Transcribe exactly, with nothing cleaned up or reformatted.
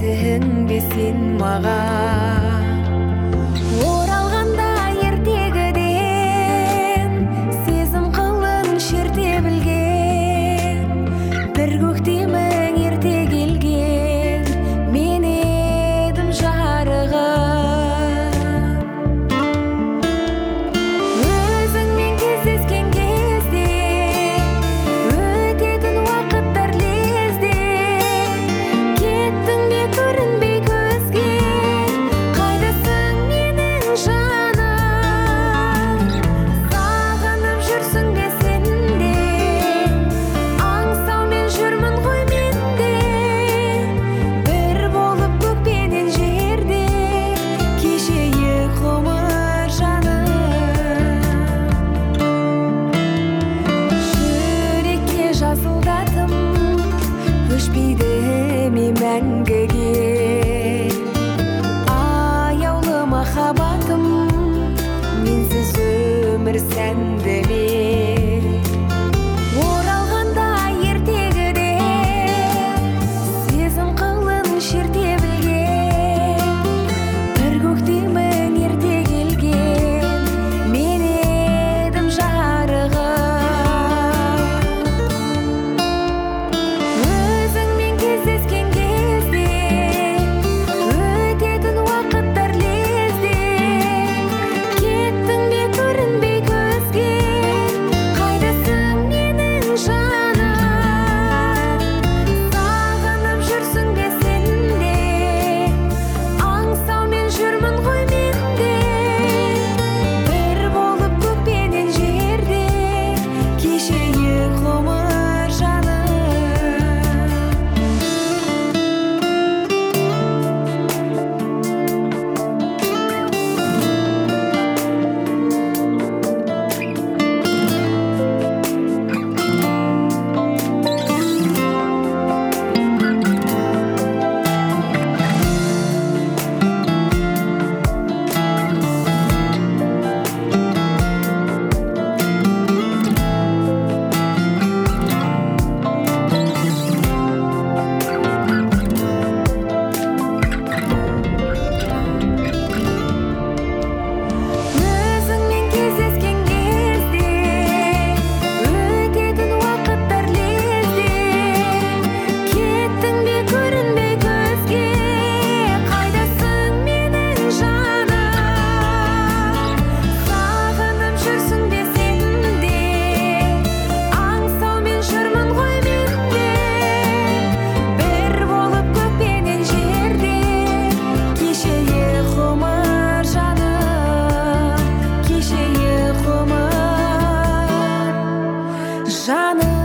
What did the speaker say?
келесің бе сен маған? Оралғанда ертегіден сезім қылын шерте білген, бір көктемің ерте келген, мен едім жарығым. Өзіңмен кездескен кезде өтетін уақыттар лезде, кеттің бе көрінбей көзге, қайдасың менің жаным? Сағынып жүрсің бе сен де, аңсаумен жүрмін ғой мен де, бір болып көкпенен жерде кешейік ғұмыр жаным. Жүрекке жазылдатым өшпейді ме мәңгіге, аяулы махаббатым, менсіз өмір сәнді ме? Оралғанда ертегіден сезім қылын шерте білген, бір көктемің ерте келген, мен едім жарығым. Өзіңмен кездескен кезде өтетін уақыттар лезде, кеттің бе көрінбей көзге, қайдасың менің жаным? Сағынып жүрсің бе сен де, аңсаумен жүрмін ғой мен де, бір болып көкпенен жерде кешейік ғұмыр жаным. Өзіңмен кездескен кезде өтетін уақыттар лезде, кеттің бе көрінбей көзге, қайдасың менің жаным? Сағынып жүрсің бе сен де, аңсаумен жүрмін ғой мен де, бір болып көкпенен жерде кешейік ғұмыр жаным, кешейік ғұмыр жаным.